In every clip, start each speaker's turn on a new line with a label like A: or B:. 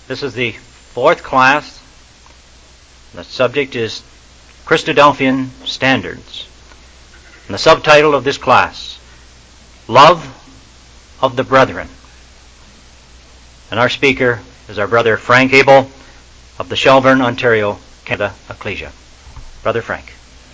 A: This is the fourth class. The subject is Christadelphian Standards. And the subtitle of this class, Love of the Brethren. And our speaker is our brother Frank Abel of the Shelburne, Ontario, Canada Ecclesia. Brother Frank.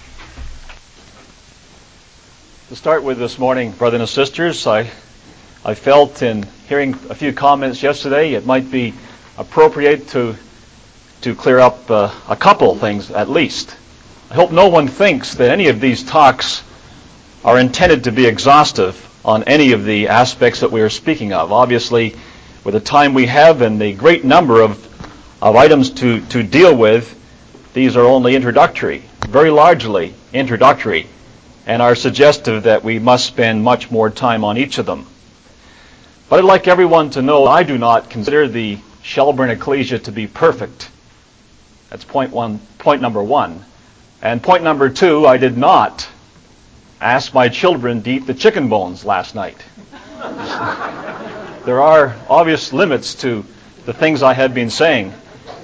B: To start with this morning, brothers and sisters, I felt in hearing a few comments yesterday, it might be appropriate to clear up a couple things at least. I hope no one thinks that any of these talks are intended to be exhaustive on any of the aspects that we are speaking of. Obviously, with the time we have and the great number of items to deal with, these are only introductory, very largely introductory, and are suggestive that we must spend much more time on each of them. But I'd like everyone to know I do not consider the Shelburne Ecclesia to be perfect. That's point number one. And point number two, I did not ask my children to eat the chicken bones last night. There are obvious limits to the things I have been saying.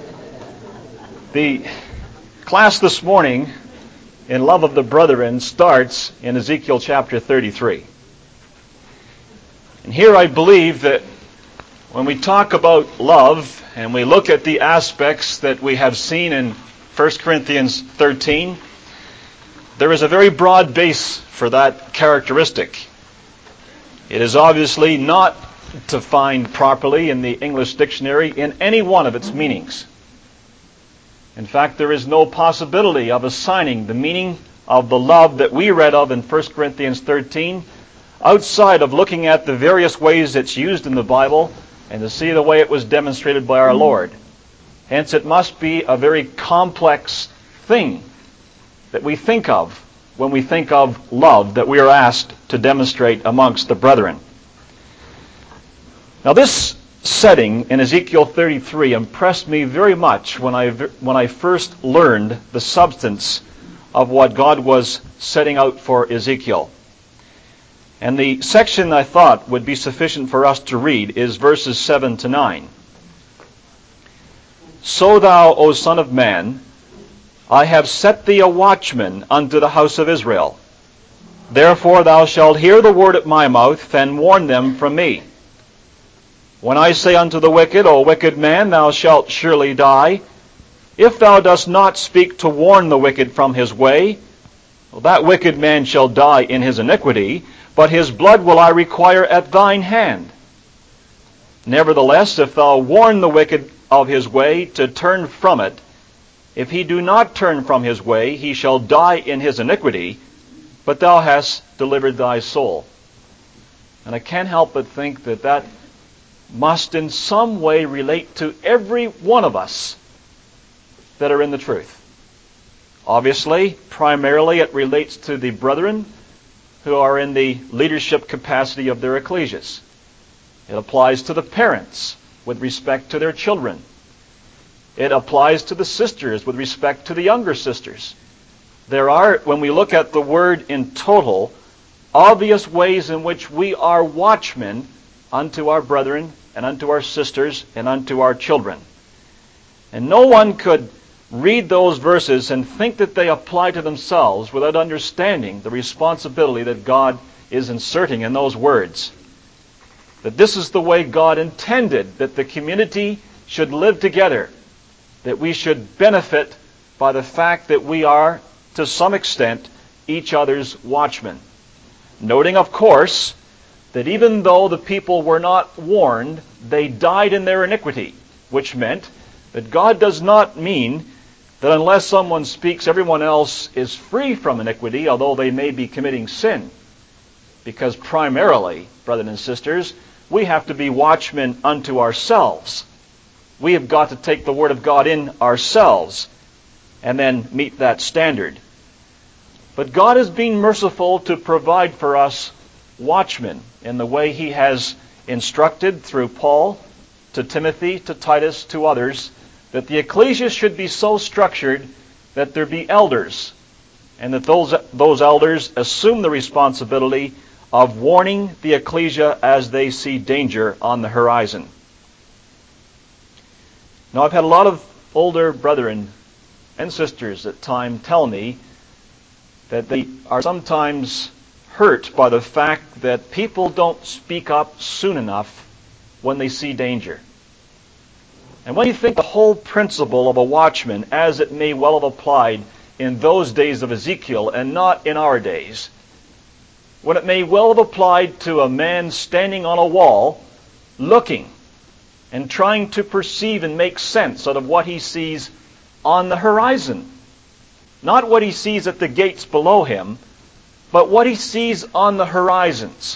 B: The class this morning in Love of the Brethren starts in Ezekiel chapter 33. And here I believe that when we talk about love and we look at the aspects that we have seen in 1 Corinthians 13, there is a very broad base for that characteristic. It is obviously not defined properly in the English dictionary in any one of its meanings. In fact, there is no possibility of assigning the meaning of the love that we read of in 1 Corinthians 13 outside of looking at the various ways it's used in the Bible and to see the way it was demonstrated by our Lord. Hence, it must be a very complex thing that we think of when we think of love that we are asked to demonstrate amongst the brethren. Now, this setting in Ezekiel 33 impressed me very much when I first learned the substance of what God was setting out for Ezekiel. And the section I thought would be sufficient for us to read is verses 7 to 9. So thou, O Son of Man, I have set thee a watchman unto the house of Israel. Therefore thou shalt hear the word at my mouth, and warn them from me. When I say unto the wicked, O wicked man, thou shalt surely die, if thou dost not speak to warn the wicked from his way, that wicked man shall die in his iniquity, but his blood will I require at thine hand. Nevertheless, if thou warn the wicked of his way to turn from it, if he do not turn from his way, he shall die in his iniquity, but thou hast delivered thy soul. And I can't help but think that must in some way relate to every one of us that are in the truth. Obviously, primarily it relates to the brethren who are in the leadership capacity of their ecclesias. It applies to the parents with respect to their children. It applies to the sisters with respect to the younger sisters. There are, when we look at the word in total, obvious ways in which we are watchmen unto our brethren and unto our sisters and unto our children. And no one could read those verses and think that they apply to themselves without understanding the responsibility that God is inserting in those words. That this is the way God intended that the community should live together, that we should benefit by the fact that we are, to some extent, each other's watchmen. Noting, of course, that even though the people were not warned, they died in their iniquity, which meant that God does not mean that unless someone speaks, everyone else is free from iniquity, although they may be committing sin. Because primarily, brothers and sisters, we have to be watchmen unto ourselves. We have got to take the Word of God in ourselves and then meet that standard. But God has been merciful to provide for us watchmen in the way He has instructed through Paul to Timothy, to Titus, to others, that the ecclesia should be so structured that there be elders, and that those elders assume the responsibility of warning the ecclesia as they see danger on the horizon. Now, I've had a lot of older brethren and sisters at times tell me that they are sometimes hurt by the fact that people don't speak up soon enough when they see danger. And when you think the whole principle of a watchman, as it may well have applied in those days of Ezekiel and not in our days, when it may well have applied to a man standing on a wall, looking and trying to perceive and make sense out of what he sees on the horizon. Not what he sees at the gates below him, but what he sees on the horizons.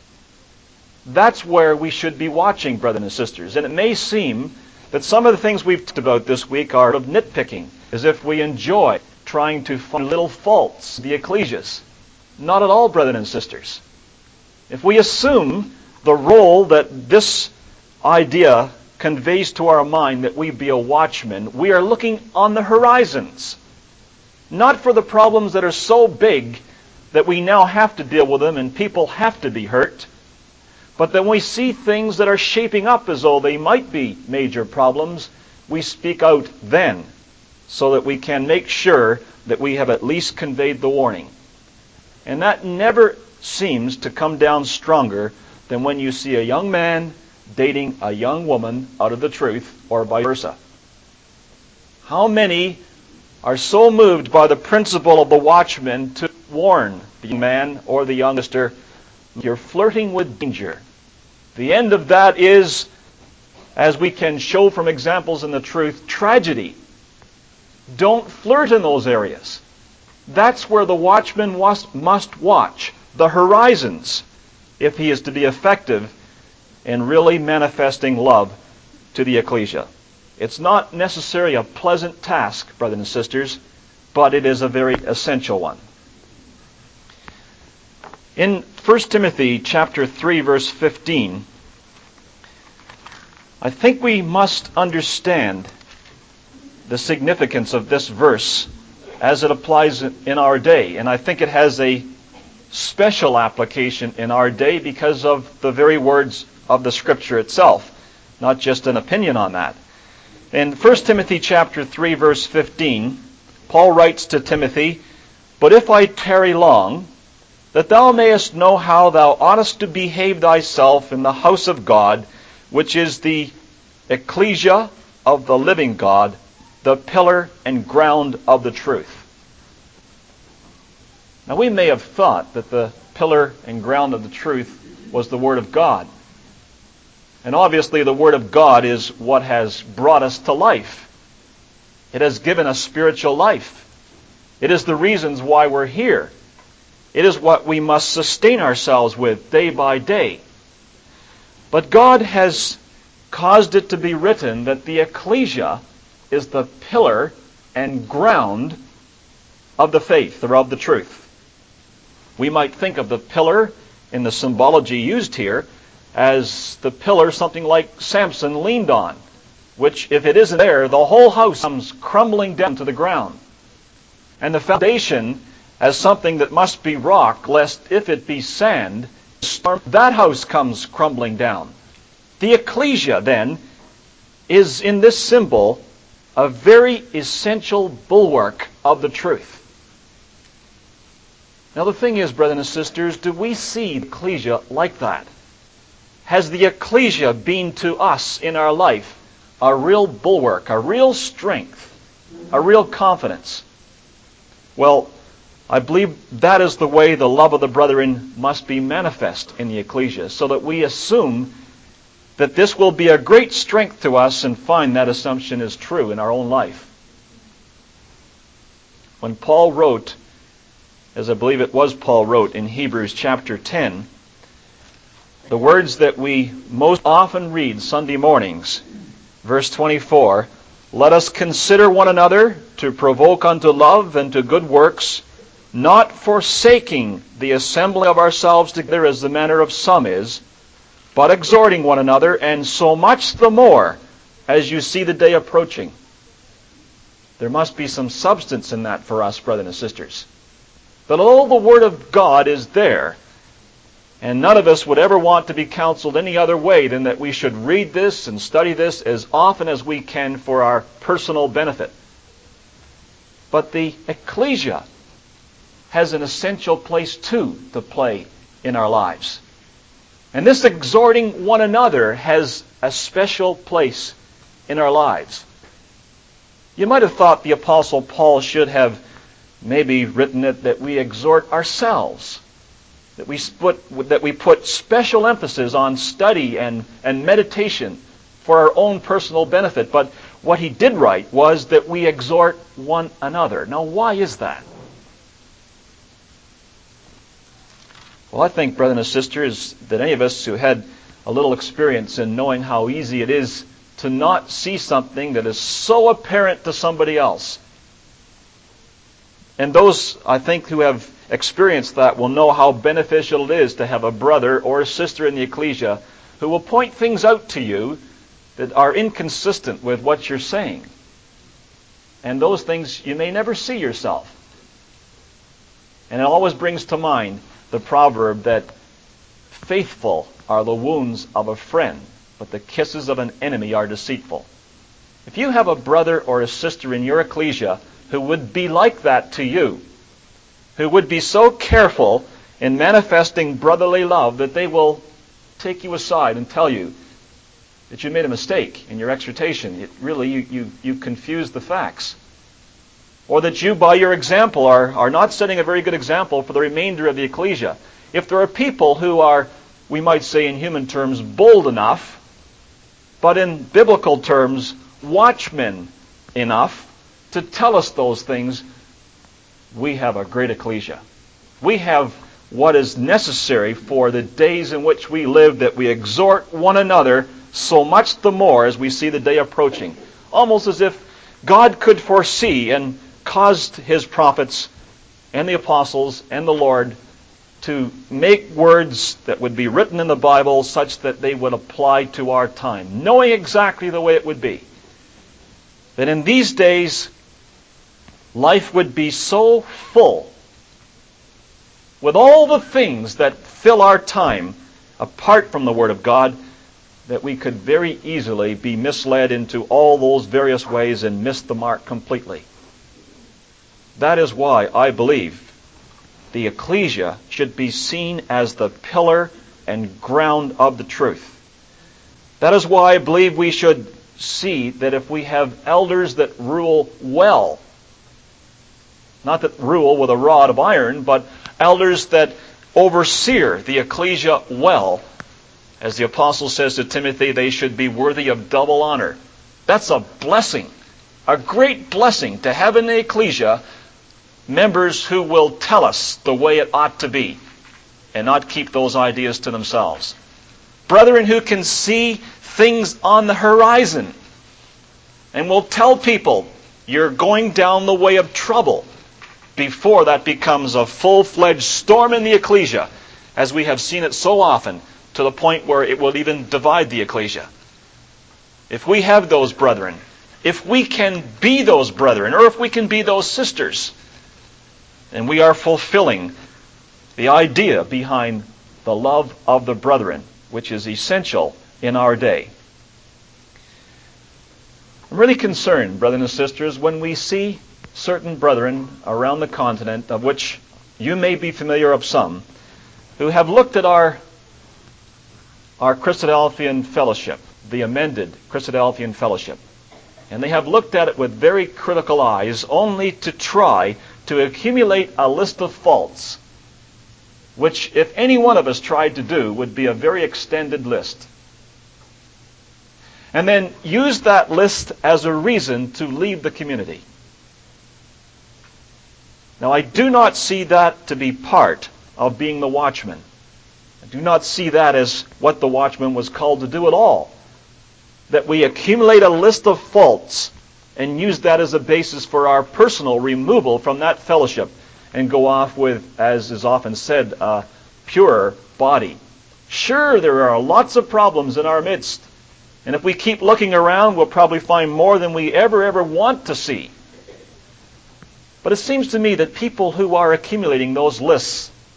B: That's where we should be watching, brothers and sisters. And it may seem that some of the things we've talked about this week are of nitpicking, as if we enjoy trying to find little faults, the ecclesias. Not at all, brothers and sisters. If we assume the role that this idea conveys to our mind, that we be a watchman, we are looking on the horizons. Not for the problems that are so big that we now have to deal with them and people have to be hurt, but then we see things that are shaping up as though they might be major problems, we speak out then, so that we can make sure that we have at least conveyed the warning. And that never seems to come down stronger than when you see a young man dating a young woman out of the truth, or vice versa. How many are so moved by the principle of the watchman to warn the young man or the young sister, you're flirting with danger. The end of that is, as we can show from examples in the truth, tragedy. Don't flirt in those areas. That's where the watchman must watch, the horizons, if he is to be effective in really manifesting love to the ecclesia. It's not necessarily a pleasant task, brothers and sisters, but it is a very essential one. In 1 Timothy chapter 3, verse 15, I think we must understand the significance of this verse as it applies in our day. And I think it has a special application in our day because of the very words of the Scripture itself, not just an opinion on that. In 1 Timothy chapter 3, verse 15, Paul writes to Timothy, "But if I tarry long, that thou mayest know how thou oughtest to behave thyself in the house of God, which is the ecclesia of the living God, the pillar and ground of the truth." Now we may have thought that the pillar and ground of the truth was the Word of God. And obviously the Word of God is what has brought us to life. It has given us spiritual life. It is the reasons why we're here. It is what we must sustain ourselves with day by day. But God has caused it to be written that the ecclesia is the pillar and ground of the faith, or of the truth. We might think of the pillar in the symbology used here as the pillar something like Samson leaned on, which if it isn't there, the whole house comes crumbling down to the ground. And the foundation as something that must be rock, lest if it be sand, that house comes crumbling down. The ecclesia, then, is in this symbol a very essential bulwark of the truth. Now the thing is, brothers and sisters, do we see the ecclesia like that? Has the ecclesia been to us in our life a real bulwark, a real strength, a real confidence? Well, I believe that is the way the love of the brethren must be manifest in the ecclesia, so that we assume that this will be a great strength to us and find that assumption is true in our own life. When Paul wrote, as I believe it was Paul wrote in Hebrews chapter 10, the words that we most often read Sunday mornings, verse 24, "Let us consider one another to provoke unto love and to good works, not forsaking the assembling of ourselves together as the manner of some is, but exhorting one another, and so much the more as you see the day approaching." There must be some substance in that for us, brothers and sisters. That although the Word of God is there, And none of us would ever want to be counseled any other way than that we should read this and study this as often as we can for our personal benefit. But the ecclesia has an essential place too to play in our lives. And this exhorting one another has a special place in our lives. You might have thought the Apostle Paul should have maybe written it that we exhort ourselves, that we put special emphasis on study and meditation for our own personal benefit. But what he did write was that we exhort one another. Now, why is that? Well, I think, brothers and sisters, that any of us who had a little experience in knowing how easy it is to not see something that is so apparent to somebody else. And those, I think, who have experienced that will know how beneficial it is to have a brother or a sister in the ecclesia who will point things out to you that are inconsistent with what you're saying. And those things you may never see yourself. And it always brings to mind the proverb that faithful are the wounds of a friend, but the kisses of an enemy are deceitful. If you have a brother or a sister in your ecclesia who would be like that to you, who would be so careful in manifesting brotherly love that they will take you aside and tell you that you made a mistake in your exhortation. You confused the facts. Or that you, by your example, are not setting a very good example for the remainder of the ecclesia. If there are people who are, we might say in human terms, bold enough, but in biblical terms, watchmen enough to tell us those things, we have a great ecclesia. We have what is necessary for the days in which we live, that we exhort one another so much the more as we see the day approaching. Almost as if God could foresee and caused His prophets and the apostles and the Lord to make words that would be written in the Bible such that they would apply to our time, knowing exactly the way it would be. That in these days, life would be so full with all the things that fill our time apart from the Word of God that we could very easily be misled into all those various ways and miss the mark completely. That is why I believe the ecclesia should be seen as the pillar and ground of the truth. That is why I believe we should see that if we have elders that rule well, not that rule with a rod of iron, but elders that overseer the ecclesia well, as the apostle says to Timothy, they should be worthy of double honor. That's a blessing, a great blessing to have in the ecclesia members who will tell us the way it ought to be and not keep those ideas to themselves. Brethren who can see things on the horizon and will tell people you're going down the way of trouble before that becomes a full-fledged storm in the ecclesia, as we have seen it so often, to the point where it will even divide the ecclesia. If we have those brethren, if we can be those brethren, or if we can be those sisters, and we are fulfilling the idea behind the love of the brethren, which is essential in our day. I'm really concerned, brothers and sisters, when we see certain brethren around the continent, of which you may be familiar of some, who have looked at our Christadelphian fellowship, the amended Christadelphian fellowship, and they have looked at it with very critical eyes, only to try to accumulate a list of faults, which if any one of us tried to do would be a very extended list. And then use that list as a reason to leave the community. Now, I do not see that to be part of being the watchman. I do not see that as what the watchman was called to do at all. That we accumulate a list of faults and use that as a basis for our personal removal from that fellowship and go off with, as is often said, a pure body. Sure, there are lots of problems in our midst. And if we keep looking around, we'll probably find more than we ever want to see. But it seems to me that people who are accumulating those lists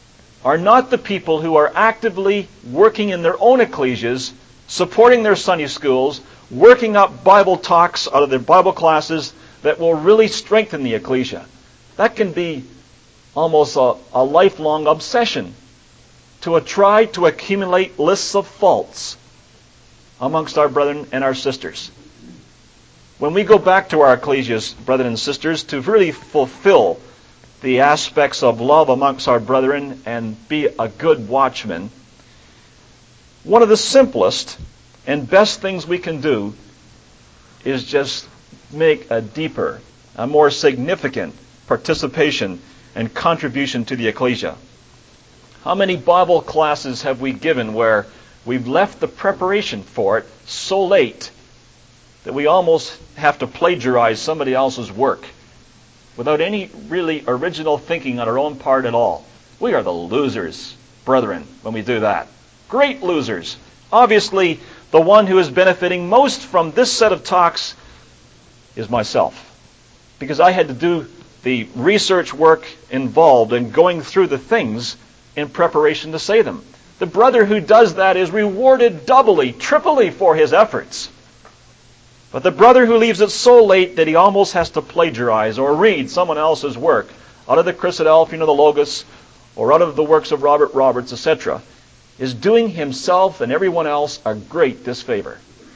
B: are not the people who are actively working in their own ecclesias, supporting their Sunday schools, working up Bible talks out of their Bible classes that will really strengthen the ecclesia. That can be almost a lifelong obsession to try to accumulate lists of faults amongst our brethren and our sisters. When we go back to our ecclesias, brethren and sisters, to really fulfill the aspects of love amongst our brethren and be a good watchman, one of the simplest and best things we can do is just make a deeper, a more significant participation and contribution to the ecclesia. How many Bible classes have we given where we've left the preparation for it so late that we almost have to plagiarize somebody else's work without any really original thinking on our own part at all? We are the losers, brethren, when we do that. Great losers. Obviously, the one who is benefiting most from this set of talks is myself, because I had to do the research work involved in going through the things in preparation to say them. The brother who does that is rewarded doubly, triply for his efforts. But the brother who leaves it so late that he almost has to plagiarize or read someone else's work out of the Christadelphian or the Logos or out of the works of Robert Roberts, etc., is doing himself and everyone else a great disfavor.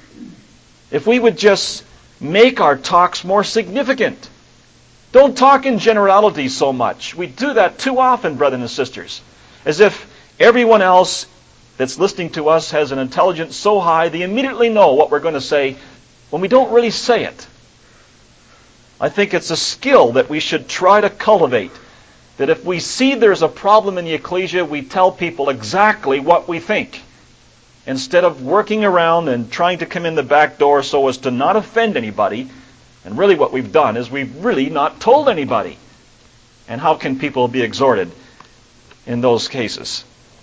B: If we would just make our talks more significant. Don't talk in generality so much. We do that too often, brothers and sisters, as if everyone else that's listening to us has an intelligence so high they immediately know what we're going to say when we don't really say it. I think it's a skill that we should try to cultivate, that if we see there's a problem in the ecclesia, we tell people exactly what we think, instead of working around and trying to come in the back door so as to not offend anybody. And really what we've done is we've really not told anybody. And how can people be exhorted in those cases?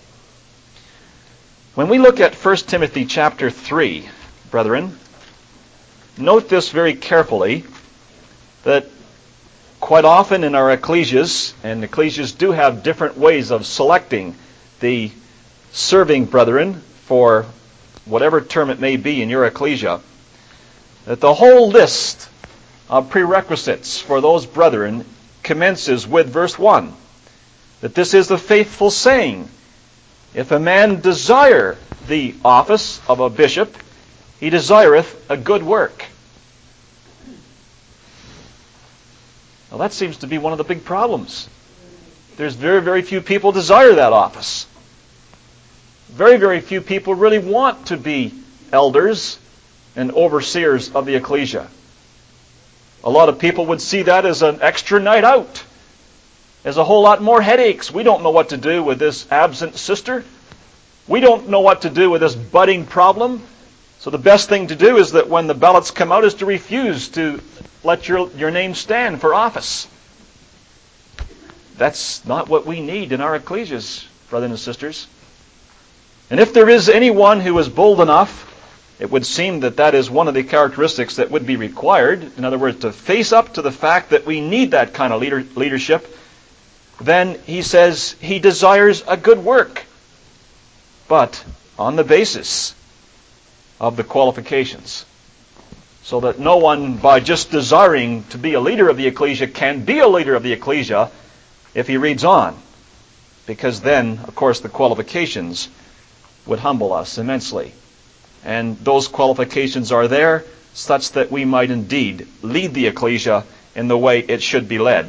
B: When we look at 1 Timothy chapter 3, brethren, note this very carefully, that quite often in our ecclesias, and ecclesias do have different ways of selecting the serving brethren for whatever term it may be in your ecclesia, that the whole list of prerequisites for those brethren commences with verse 1, that this is the faithful saying, if a man desire the office of a bishop, he desireth a good work. Now that seems to be one of the big problems. There's very, very few people desire that office. Very, very few people really want to be elders and overseers of the ecclesia. A lot of people would see that as an extra night out, as a whole lot more headaches. We don't know what to do with this absent sister. We don't know what to do with this budding problem. So the best thing to do is that when the ballots come out is to refuse to let your name stand for office. That's not what we need in our ecclesias, brothers and sisters. And if there is anyone who is bold enough, it would seem that that is one of the characteristics that would be required. In other words, to face up to the fact that we need that kind of leadership. Then he says he desires a good work, but on the basis of the qualifications. So that no one, by just desiring to be a leader of the ecclesia, can be a leader of the ecclesia if he reads on. Because then, of course, the qualifications would humble us immensely. And those qualifications are there such that we might indeed lead the ecclesia in the way it should be led.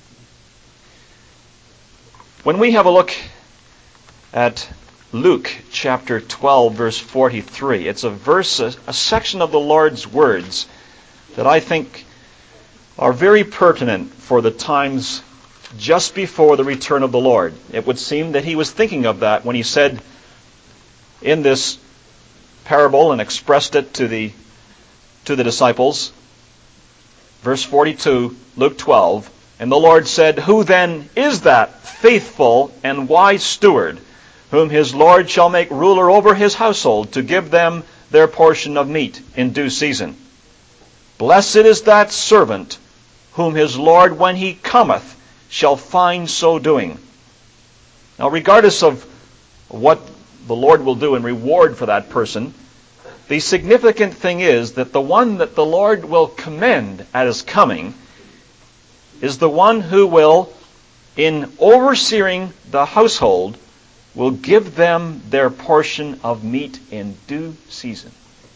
B: When we have a look at Luke chapter 12, verse 43, it's a verse, a section of the Lord's words that I think are very pertinent for the times just before the return of the Lord. It would seem that he was thinking of that when he said in this parable and expressed it to the disciples. Verse 42, Luke 12, and the Lord said, who then is that faithful and wise steward, whom his Lord shall make ruler over his household, to give them their portion of meat in due season? Blessed is that servant, whom his Lord, when he cometh, shall find so doing. Now, regardless of what the Lord will do in reward for that person, the significant thing is that the one that the Lord will commend at His coming is the one who will, in overseeing the household, will give them their portion of meat in due season.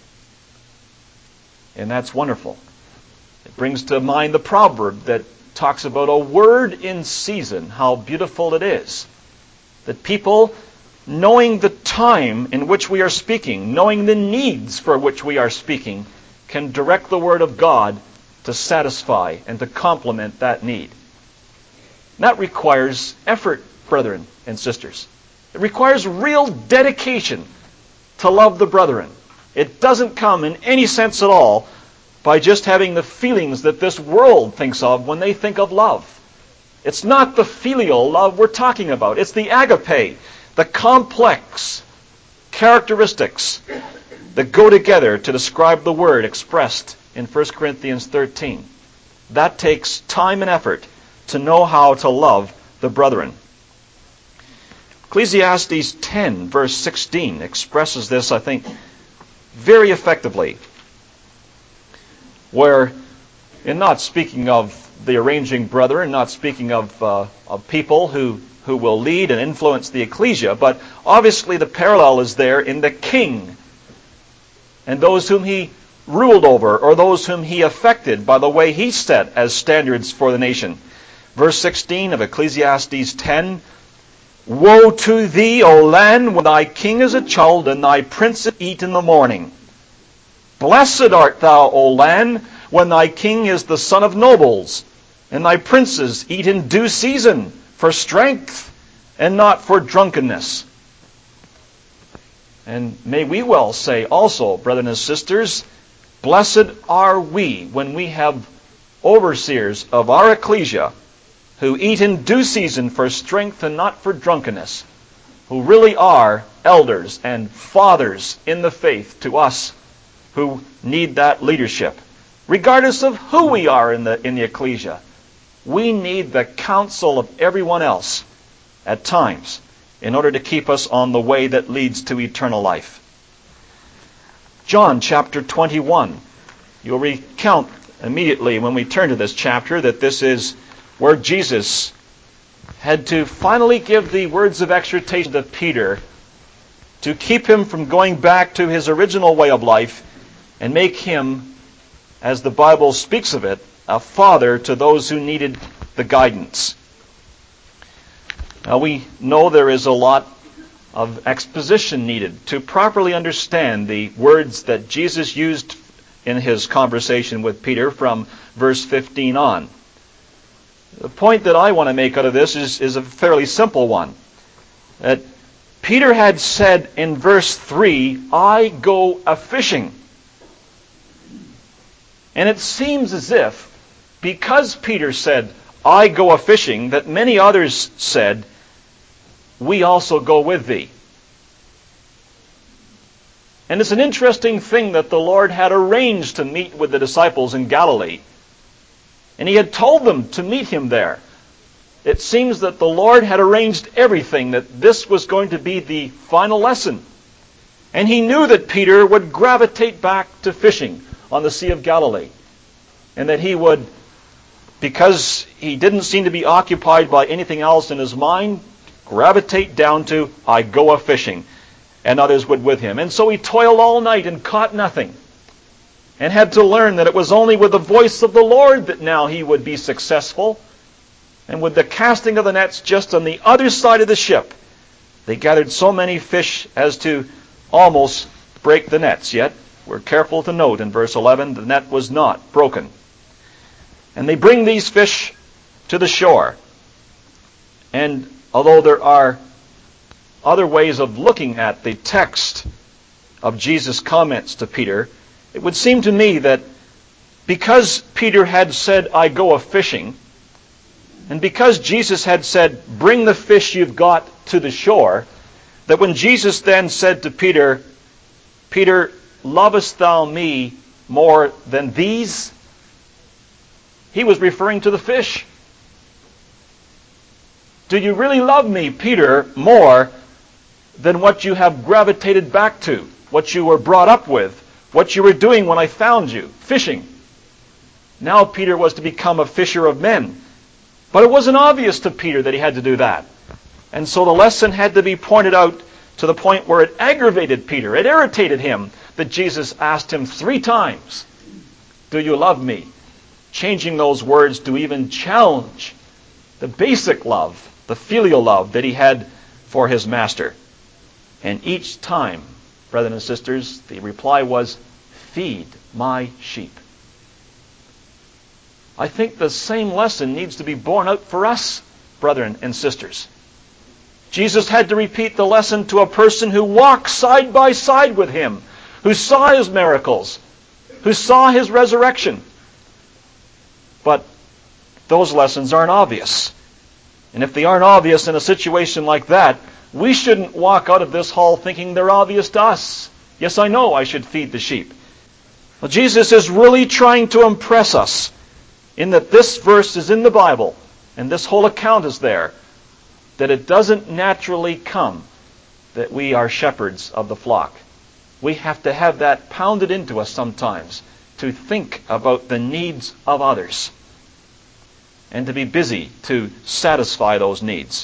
B: And that's wonderful. It brings to mind the proverb that talks about a word in season, how beautiful it is. That people, knowing the time in which we are speaking, knowing the needs for which we are speaking, can direct the Word of God to satisfy and to complement that need. And that requires effort, brethren and sisters. It requires real dedication to love the brethren. It doesn't come in any sense at all by just having the feelings that this world thinks of when they think of love. It's not the filial love we're talking about. It's the agape, the complex characteristics that go together to describe the word expressed in 1 Corinthians 13. That takes time and effort to know how to love the brethren. Ecclesiastes 10, verse 16, expresses this, I think, very effectively, where, in not speaking of the arranging brethren, not speaking of people who will lead and influence the ecclesia, but obviously the parallel is there in the king and those whom he ruled over, or those whom he affected by the way he set as standards for the nation. Verse 16 of Ecclesiastes 10, Woe to thee, O land, when thy king is a child, and thy princes eat in the morning. Blessed art thou, O land, when thy king is the son of nobles, and thy princes eat in due season, for strength, and not for drunkenness. And may we well say also, brethren and sisters, blessed are we when we have overseers of our ecclesia who eat in due season for strength and not for drunkenness, who really are elders and fathers in the faith to us who need that leadership. Regardless of who we are in the ecclesia, we need the counsel of everyone else at times in order to keep us on the way that leads to eternal life. John chapter 21. You'll recount immediately when we turn to this chapter that this is where Jesus had to finally give the words of exhortation to Peter to keep him from going back to his original way of life and make him, as the Bible speaks of it, a father to those who needed the guidance. Now we know there is a lot of exposition needed to properly understand the words that Jesus used in his conversation with Peter from verse 15 on. The point that I want to make out of this is a fairly simple one. That Peter had said in verse 3, I go a-fishing. And it seems as if, because Peter said, I go a-fishing, that many others said, we also go with thee. And it's an interesting thing that the Lord had arranged to meet with the disciples in Galilee. And he had told them to meet him there. It seems that the Lord had arranged everything, that this was going to be the final lesson. And he knew that Peter would gravitate back to fishing on the Sea of Galilee. And that he would, because he didn't seem to be occupied by anything else in his mind, gravitate down to, I go a-fishing. And others would with him. And so he toiled all night and caught nothing. And had to learn that it was only with the voice of the Lord that now he would be successful. And with the casting of the nets just on the other side of the ship, they gathered so many fish as to almost break the nets. Yet, we're careful to note in verse 11, the net was not broken. And they bring these fish to the shore. And although there are other ways of looking at the text of Jesus' comments to Peter, it would seem to me that because Peter had said, I go a-fishing, and because Jesus had said, bring the fish you've got to the shore, that when Jesus then said to Peter, Peter, lovest thou me more than these? He was referring to the fish. Do you really love me, Peter, more than what you have gravitated back to, what you were brought up with, what you were doing when I found you, fishing? Now Peter was to become a fisher of men. But it wasn't obvious to Peter that he had to do that. And so the lesson had to be pointed out to the point where it aggravated Peter. It irritated him that Jesus asked him 3 times, "Do you love me?" Changing those words to even challenge the basic love, the filial love that he had for his master. And each time, brothers and sisters, the reply was, "Feed my sheep." I think the same lesson needs to be borne out for us, brethren and sisters. Jesus had to repeat the lesson to a person who walked side by side with him, who saw his miracles, who saw his resurrection. But those lessons aren't obvious. And if they aren't obvious in a situation like that, we shouldn't walk out of this hall thinking they're obvious to us. Yes, I know I should feed the sheep. Well, Jesus is really trying to impress us in that this verse is in the Bible, and this whole account is there, that it doesn't naturally come that we are shepherds of the flock. We have to have that pounded into us sometimes to think about the needs of others and to be busy to satisfy those needs.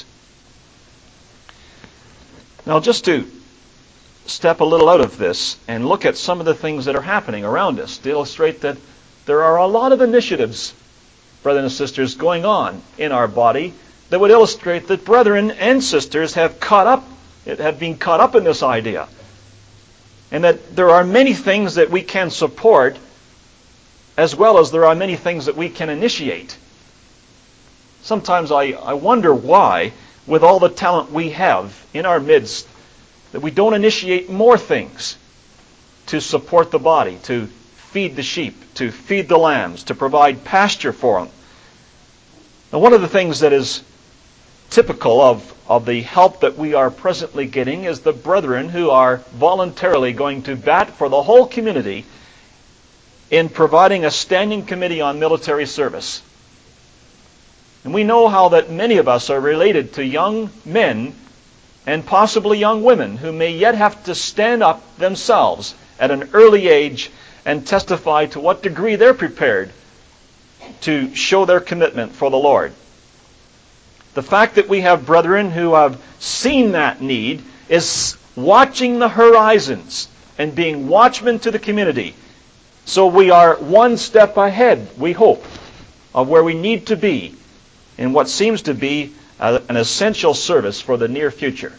B: Now, just to step a little out of this and look at some of the things that are happening around us to illustrate that there are a lot of initiatives, brothers and sisters, going on in our body that would illustrate that brethren and sisters have been caught up in this idea. And that there are many things that we can support as well as there are many things that we can initiate. Sometimes I wonder why, with all the talent we have in our midst, that we don't initiate more things to support the body, to feed the sheep, to feed the lambs, to provide pasture for them. Now, one of the things that is typical of the help that we are presently getting is the brethren who are voluntarily going to bat for the whole community in providing a standing committee on military service. And we know how that many of us are related to young men and possibly young women who may yet have to stand up themselves at an early age and testify to what degree they're prepared to show their commitment for the Lord. The fact that we have brethren who have seen that need is watching the horizons and being watchmen to the community. So we are one step ahead, we hope, of where we need to be in what seems to be an essential service for the near future.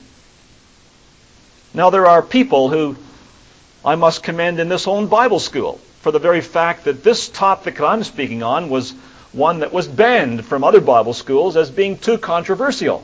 B: Now, there are people who I must commend in this own Bible school for the very fact that this topic that I'm speaking on was one that was banned from other Bible schools as being too controversial.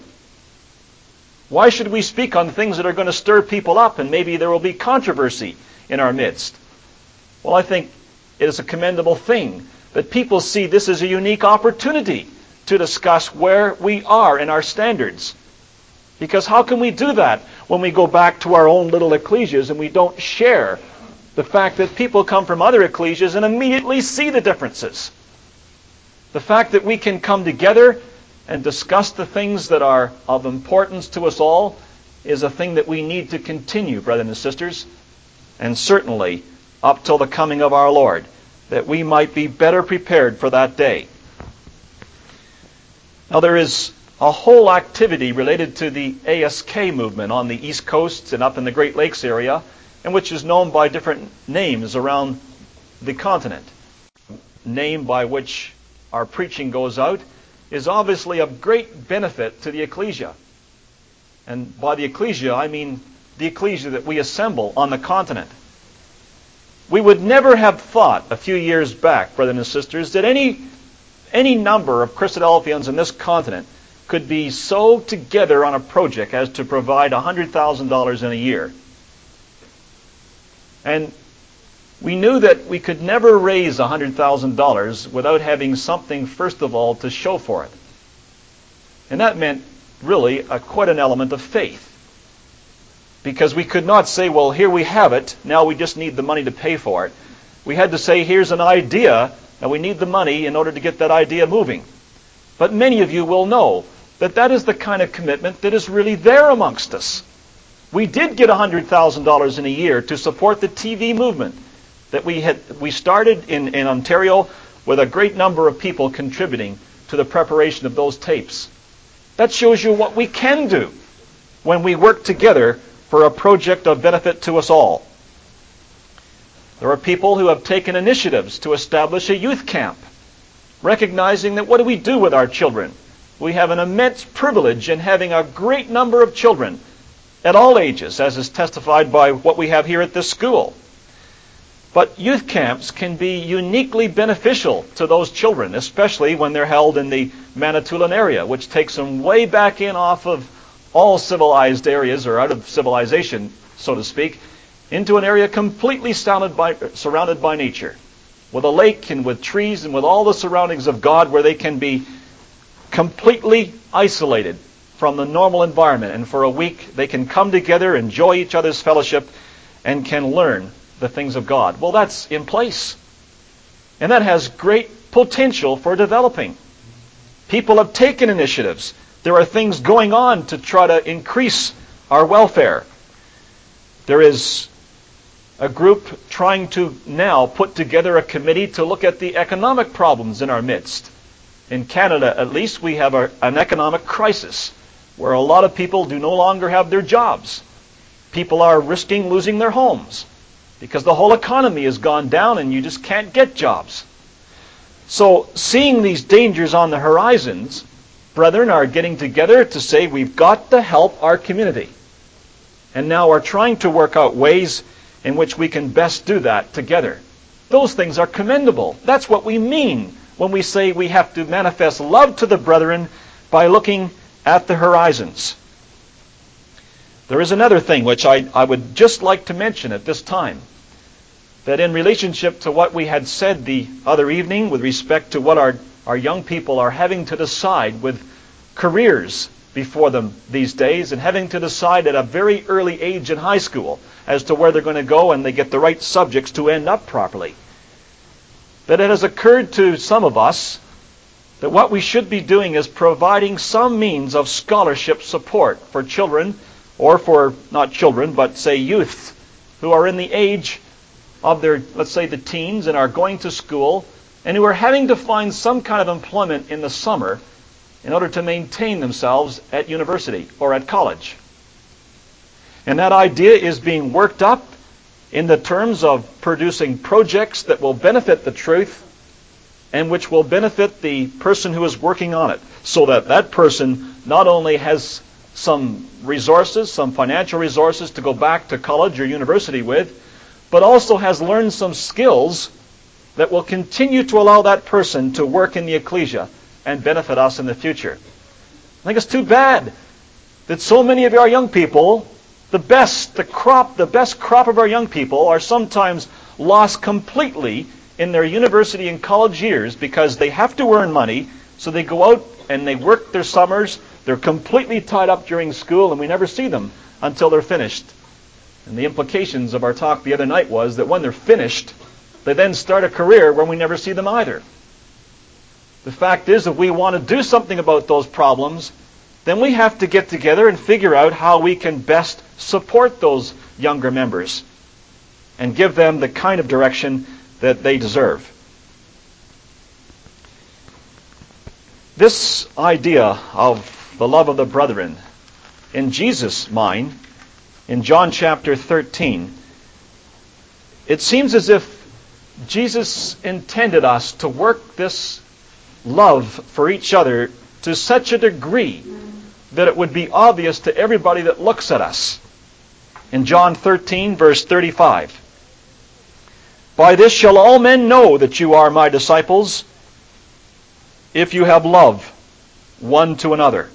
B: Why should we speak on things that are going to stir people up and maybe there will be controversy in our midst? Well, I think it is a commendable thing that people see this as a unique opportunity to discuss where we are in our standards. Because how can we do that when we go back to our own little ecclesias and we don't share the fact that people come from other ecclesias and immediately see the differences? The fact that we can come together and discuss the things that are of importance to us all is a thing that we need to continue, brothers and sisters, and certainly up till the coming of our Lord, that we might be better prepared for that day. Now, there is a whole activity related to the ASK movement on the East Coast and up in the Great Lakes area, and which is known by different names around the continent. Name by which our preaching goes out is obviously of great benefit to the ecclesia. And by the ecclesia, I mean the ecclesia that we assemble on the continent. We would never have thought a few years back, brothers and sisters, that any number of Christadelphians in this continent could be so together on a project as to provide $100,000 in a year. And we knew that we could never raise $100,000 without having something, first of all, to show for it. And that meant really quite an element of faith. Because we could not say, well, here we have it, now we just need the money to pay for it. We had to say, here's an idea, and we need the money in order to get that idea moving. But many of you will know that is the kind of commitment that is really there amongst us. We did get $100,000 in a year to support the TV movement that we started in Ontario, with a great number of people contributing to the preparation of those tapes. That shows you what we can do when we work together for a project of benefit to us all. There are people who have taken initiatives to establish a youth camp, recognizing that what do we do with our children? We have an immense privilege in having a great number of children at all ages, as is testified by what we have here at this school. But youth camps can be uniquely beneficial to those children, especially when they're held in the Manitoulin area, which takes them way back in off of all civilized areas, or out of civilization, so to speak, into an area completely surrounded by nature, with a lake and with trees and with all the surroundings of God, where they can be completely isolated from the normal environment. And for a week, they can come together, enjoy each other's fellowship, and can learn the things of God. Well, that's in place. And that has great potential for developing. People have taken initiatives. There are things going on to try to increase our welfare. There is a group trying to now put together a committee to look at the economic problems in our midst. In Canada, at least, we have an economic crisis where a lot of people do no longer have their jobs. People are risking losing their homes because the whole economy has gone down and you just can't get jobs. So, seeing these dangers on the horizons, brethren are getting together to say we've got to help our community. And now are trying to work out ways in which we can best do that together. Those things are commendable. That's what we mean when we say we have to manifest love to the brethren by looking at the horizons. There is another thing which I would just like to mention at this time, that in relationship to what we had said the other evening with respect to what our young people are having to decide with careers before them these days, and having to decide at a very early age in high school as to where they're going to go and they get the right subjects to end up properly, that it has occurred to some of us that what we should be doing is providing some means of scholarship support for children, or for, not children, but say youth, who are in the age of their, let's say, the teens, and are going to school, and who are having to find some kind of employment in the summer in order to maintain themselves at university or at college. And that idea is being worked up in the terms of producing projects that will benefit the truth and which will benefit the person who is working on it, so that that person not only has some resources, some financial resources to go back to college or university with, but also has learned some skills that will continue to allow that person to work in the ecclesia and benefit us in the future. I think it's too bad that so many of our young people, the best crop of our young people, are sometimes lost completely in their university and college years because they have to earn money, so they go out and they work their summers. They're completely tied up during school, and we never see them until they're finished. And the implications of our talk the other night was that when they're finished, they then start a career where we never see them either. The fact is, if we want to do something about those problems, then we have to get together and figure out how we can best support those younger members and give them the kind of direction that they deserve. This idea of the love of the brethren, in Jesus' mind, in John chapter 13, it seems as if Jesus intended us to work this love for each other to such a degree that it would be obvious to everybody that looks at us. In John 13, verse 35, "By this shall all men know that you are my disciples, if you have love one to another."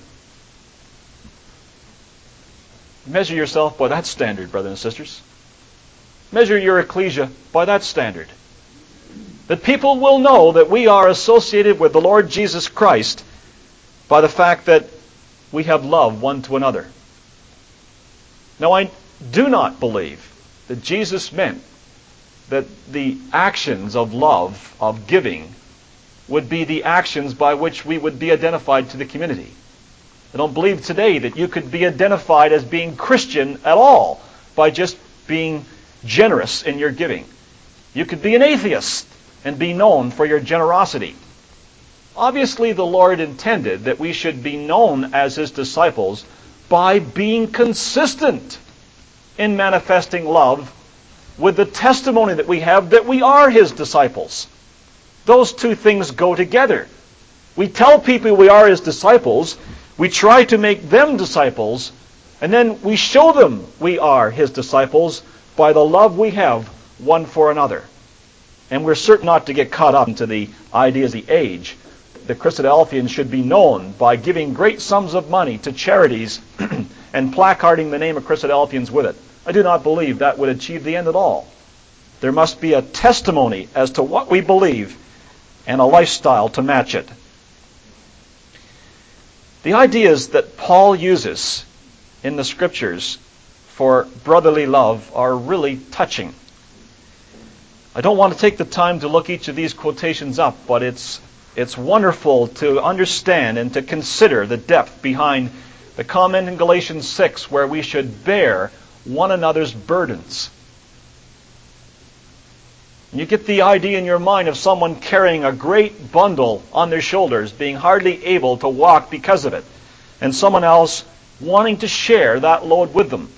B: Measure yourself by that standard, brothers and sisters. Measure your ecclesia by that standard. That people will know that we are associated with the Lord Jesus Christ by the fact that we have love one to another. Now, I do not believe that Jesus meant that the actions of love, of giving, would be the actions by which we would be identified to the community. I don't believe today that you could be identified as being Christian at all by just being generous in your giving. You could be an atheist and be known for your generosity. Obviously, the Lord intended that we should be known as His disciples by being consistent in manifesting love with the testimony that we have that we are His disciples. Those two things go together. We tell people we are His disciples, we try to make them disciples, and then we show them we are His disciples by the love we have one for another. And we're certain not to get caught up into the ideas of the age. The Christadelphians should be known by giving great sums of money to charities and placarding the name of Christadelphians with it. I do not believe that would achieve the end at all. There must be a testimony as to what we believe and a lifestyle to match it. The ideas that Paul uses in the Scriptures for brotherly love are really touching. I don't want to take the time to look each of these quotations up, but it's wonderful to understand and to consider the depth behind the comment in Galatians 6 where we should bear one another's burdens. You get the idea in your mind of someone carrying a great bundle on their shoulders, being hardly able to walk because of it, and someone else wanting to share that load with them.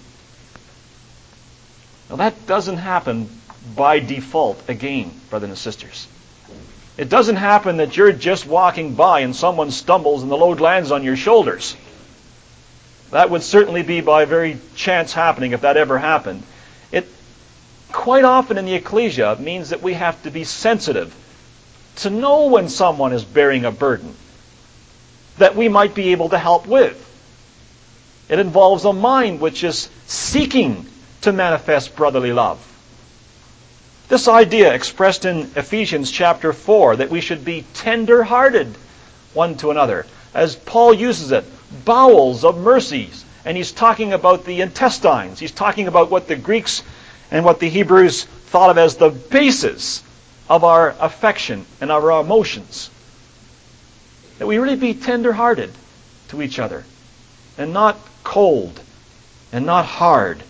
B: Now that doesn't happen by default again, brothers and sisters. It doesn't happen that you're just walking by and someone stumbles and the load lands on your shoulders. That would certainly be by very chance happening if that ever happened. It quite often in the ecclesia means that we have to be sensitive to know when someone is bearing a burden that we might be able to help with. It involves a mind which is seeking to manifest brotherly love. This idea expressed in Ephesians chapter 4 that we should be tender-hearted one to another, as Paul uses it, bowels of mercies, and he's talking about the intestines. He's talking about what the Greeks and what the Hebrews thought of as the basis of our affection and of our emotions. That we really be tender-hearted to each other, and not cold, and not hard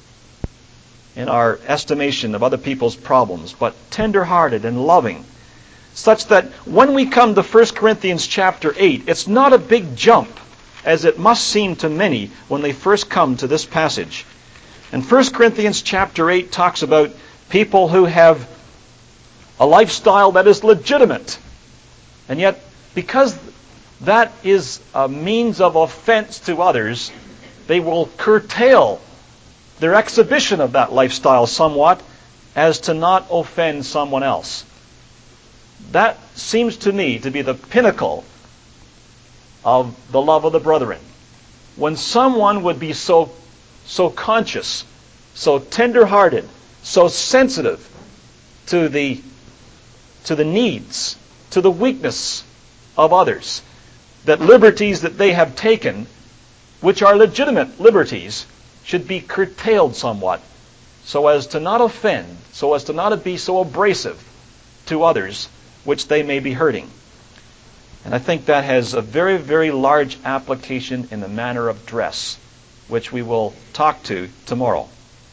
B: in our estimation of other people's problems, but tender-hearted and loving, such that when we come to 1 Corinthians chapter 8, it's not a big jump, as it must seem to many when they first come to this passage. And 1 Corinthians chapter 8 talks about people who have a lifestyle that is legitimate, and yet because that is a means of offense to others, they will curtail their exhibition of that lifestyle somewhat as to not offend someone else. That seems to me to be the pinnacle of the love of the brethren. When someone would be so conscious, so tender-hearted, so sensitive to the needs, to the weakness of others, that liberties that they have taken, which are legitimate liberties, should be curtailed somewhat, so as to not offend, so as to not be so abrasive to others, which they may be hurting. And I think that has a very, very large application in the manner of dress, which we will talk to tomorrow.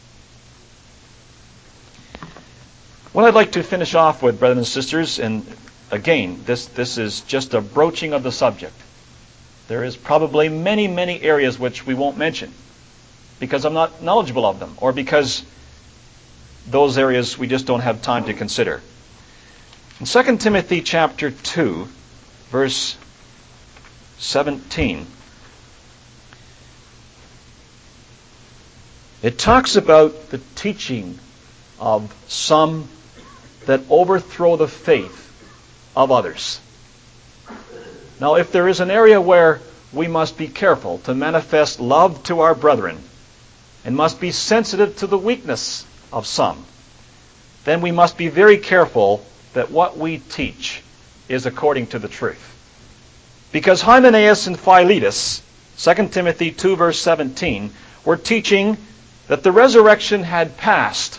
B: What I'd like to finish off with, brothers and sisters, and again, this is just a broaching of the subject. There is probably many, many areas which we won't mention, because I'm not knowledgeable of them, or because those areas we just don't have time to consider. In 2 Timothy chapter 2, verse 17, it talks about the teaching of some that overthrow the faith of others. Now, if there is an area where we must be careful to manifest love to our brethren, and must be sensitive to the weakness of some, then we must be very careful that what we teach is according to the truth. Because Hymenaeus and Philetus, 2 Timothy 2 verse 17, were teaching that the resurrection had passed.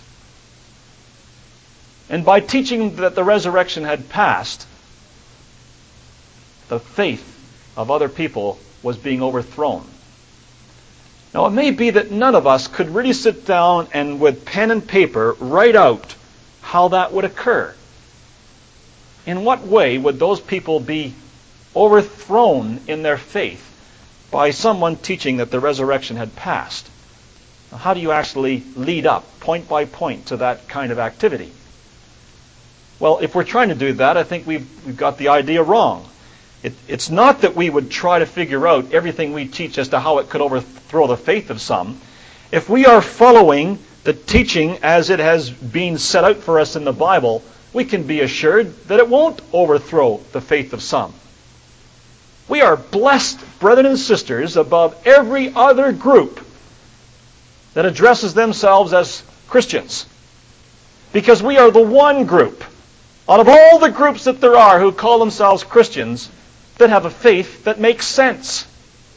B: And by teaching that the resurrection had passed, the faith of other people was being overthrown. Now, it may be that none of us could really sit down and with pen and paper write out how that would occur. In what way would those people be overthrown in their faith by someone teaching that the resurrection had passed? Now, how do you actually lead up, point by point, to that kind of activity? Well, if we're trying to do that, I think we've got the idea wrong. It's not that we would try to figure out everything we teach as to how it could overthrow the faith of some. If we are following the teaching as it has been set out for us in the Bible, we can be assured that it won't overthrow the faith of some. We are blessed, brethren and sisters, above every other group that addresses themselves as Christians. Because we are the one group, out of all the groups that there are who call themselves Christians, that have a faith that makes sense.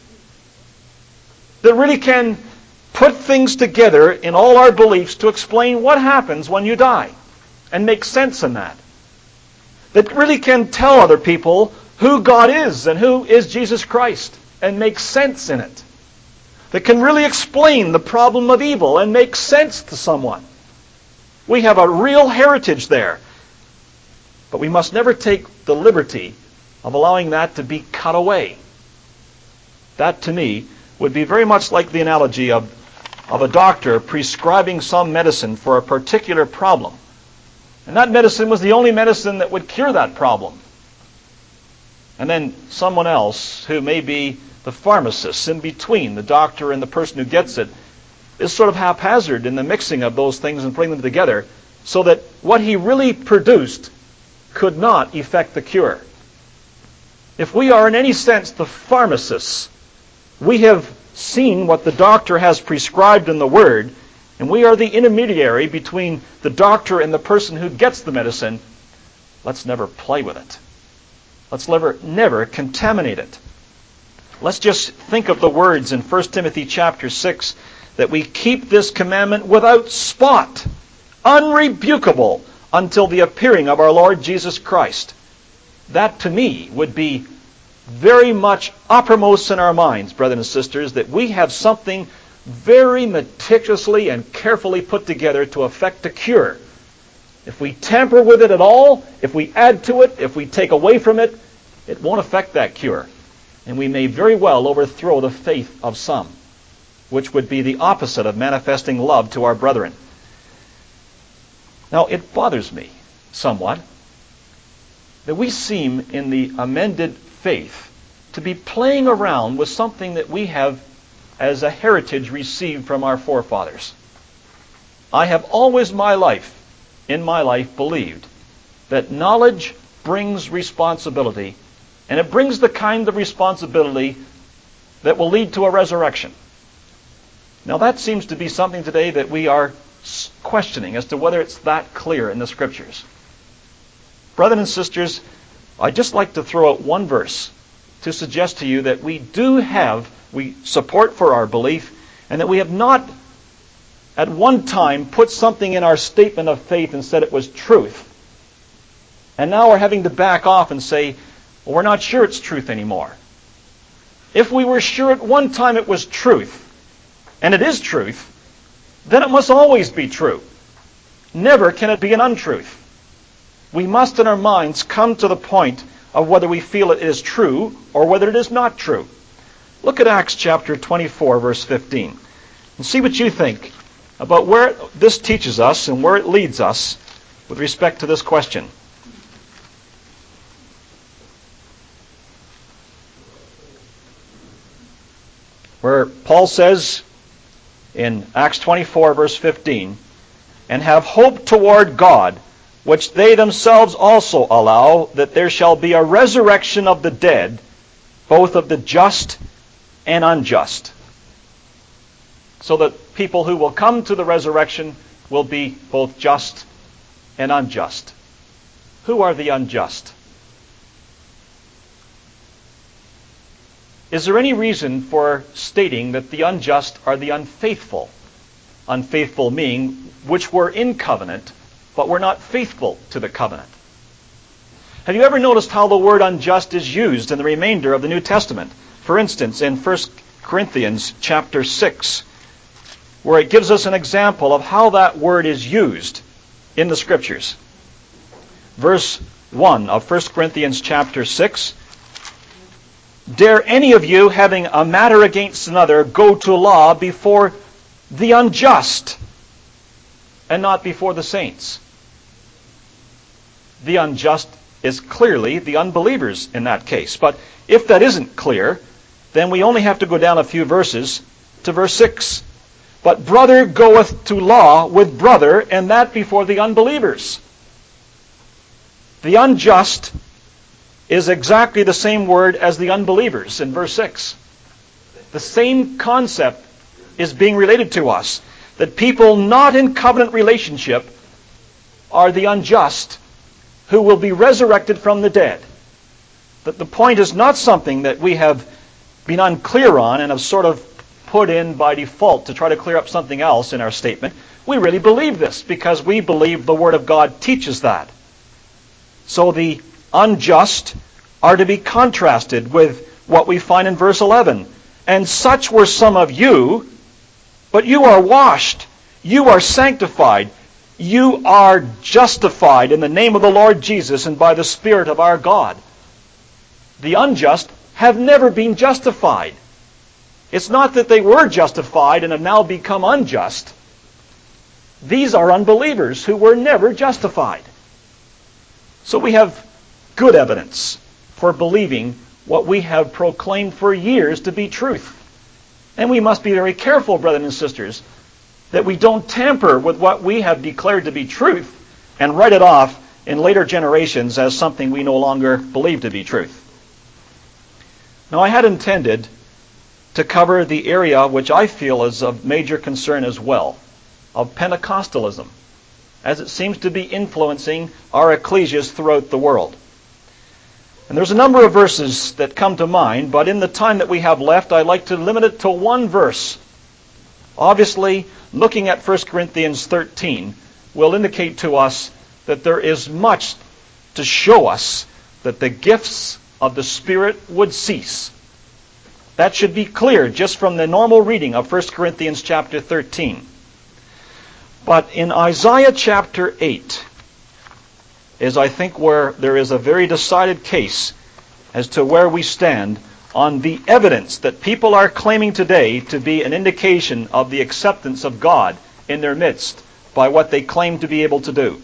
B: That really can put things together in all our beliefs to explain what happens when you die and make sense in that. That really can tell other people who God is and who is Jesus Christ and make sense in it. That can really explain the problem of evil and make sense to someone. We have a real heritage there. But we must never take the liberty of allowing that to be cut away. That, to me, would be very much like the analogy of a doctor prescribing some medicine for a particular problem. And that medicine was the only medicine that would cure that problem. And then someone else, who may be the pharmacist in between the doctor and the person who gets it, is sort of haphazard in the mixing of those things and putting them together so that what he really produced could not effect the cure. If we are in any sense the pharmacists, we have seen what the doctor has prescribed in the Word, and we are the intermediary between the doctor and the person who gets the medicine. Let's never play with it. Let's never contaminate it. Let's just think of the words in 1 Timothy chapter 6, that we keep this commandment without spot, unrebukable, until the appearing of our Lord Jesus Christ. That, to me, would be very much uppermost in our minds, brothers and sisters, that we have something very meticulously and carefully put together to effect a cure. If we tamper with it at all, if we add to it, if we take away from it, it won't affect that cure. And we may very well overthrow the faith of some, which would be the opposite of manifesting love to our brethren. Now, it bothers me somewhat that we seem in the amended faith to be playing around with something that we have as a heritage received from our forefathers. I have always in my life believed that knowledge brings responsibility, and it brings the kind of responsibility that will lead to a resurrection. Now, that seems to be something today that we are questioning as to whether it's that clear in the Scriptures. Brothers and sisters, I'd just like to throw out one verse to suggest to you that we support for our belief, and that we have not at one time put something in our statement of faith and said it was truth. And now we're having to back off and say, well, we're not sure it's truth anymore. If we were sure at one time it was truth, and it is truth, then it must always be true. Never can it be an untruth. We must in our minds come to the point of whether we feel it is true or whether it is not true. Look at Acts chapter 24, verse 15, and see what you think about where this teaches us and where it leads us with respect to this question. Where Paul says in Acts 24, verse 15, and have hope toward God, which they themselves also allow, that there shall be a resurrection of the dead, both of the just and unjust. So that people who will come to the resurrection will be both just and unjust. Who are the unjust? Is there any reason for stating that the unjust are the unfaithful? Unfaithful meaning which were in covenant, but were not faithful to the covenant. Have you ever noticed how the word unjust is used in the remainder of the New Testament? For instance, in 1 Corinthians chapter 6, where it gives us an example of how that word is used in the Scriptures. Verse 1 of 1 Corinthians chapter 6, "Dare any of you, having a matter against another, go to law before the unjust and not before the saints?" The unjust is clearly the unbelievers in that case. But if that isn't clear, then we only have to go down a few verses to verse 6. "But brother goeth to law with brother, and that before the unbelievers." The unjust is exactly the same word as the unbelievers in verse 6. The same concept is being related to us, that people not in covenant relationship are the unjust who will be resurrected from the dead. That the point is not something that we have been unclear on and have sort of put in by default to try to clear up something else in our statement. We really believe this because we believe the Word of God teaches that. So the unjust are to be contrasted with what we find in verse 11. "And such were some of you, but you are washed, you are sanctified, you are justified in the name of the Lord Jesus and by the Spirit of our God." The unjust have never been justified. It's not that they were justified and have now become unjust. These are unbelievers who were never justified. So we have good evidence for believing what we have proclaimed for years to be truth. And we must be very careful, brothers and sisters, that we don't tamper with what we have declared to be truth and write it off in later generations as something we no longer believe to be truth. Now, I had intended to cover the area which I feel is of major concern as well, of Pentecostalism, as it seems to be influencing our ecclesias throughout the world. And there's a number of verses that come to mind, but in the time that we have left, I'd like to limit it to one verse. Obviously, looking at 1 Corinthians 13 will indicate to us that there is much to show us that the gifts of the Spirit would cease. That should be clear just from the normal reading of 1 Corinthians chapter 13. But in Isaiah chapter 8 is, I think, where there is a very decided case as to where we stand on the evidence that people are claiming today to be an indication of the acceptance of God in their midst by what they claim to be able to do.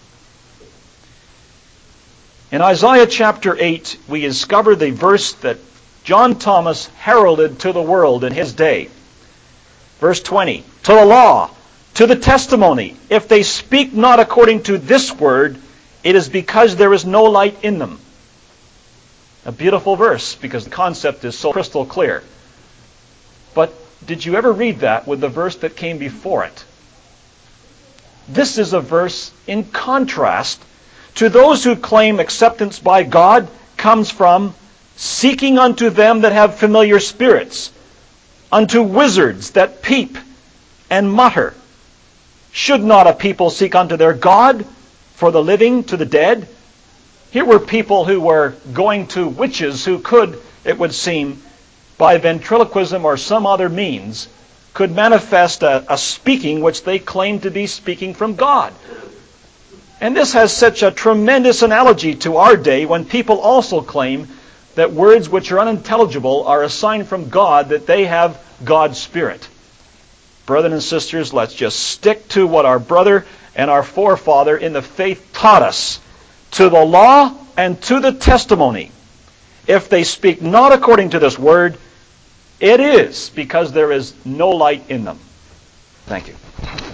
B: In Isaiah chapter 8, we discover the verse that John Thomas heralded to the world in his day. Verse 20, "To the law, to the testimony, if they speak not according to this word, it is because there is no light in them." A beautiful verse because the concept is so crystal clear. But did you ever read that with the verse that came before it? This is a verse in contrast to those who claim acceptance by God comes from seeking unto them that have familiar spirits, unto wizards that peep and mutter. Should not a people seek unto their God for the living to the dead? Here were people who were going to witches who could, it would seem, by ventriloquism or some other means, could manifest a speaking which they claimed to be speaking from God. And this has such a tremendous analogy to our day when people also claim that words which are unintelligible are a sign from God that they have God's Spirit. Brothers and sisters, let's just stick to what our brother and our forefather in the faith taught us. To the law and to the testimony. If they speak not according to this word, it is because there is no light in them. Thank you.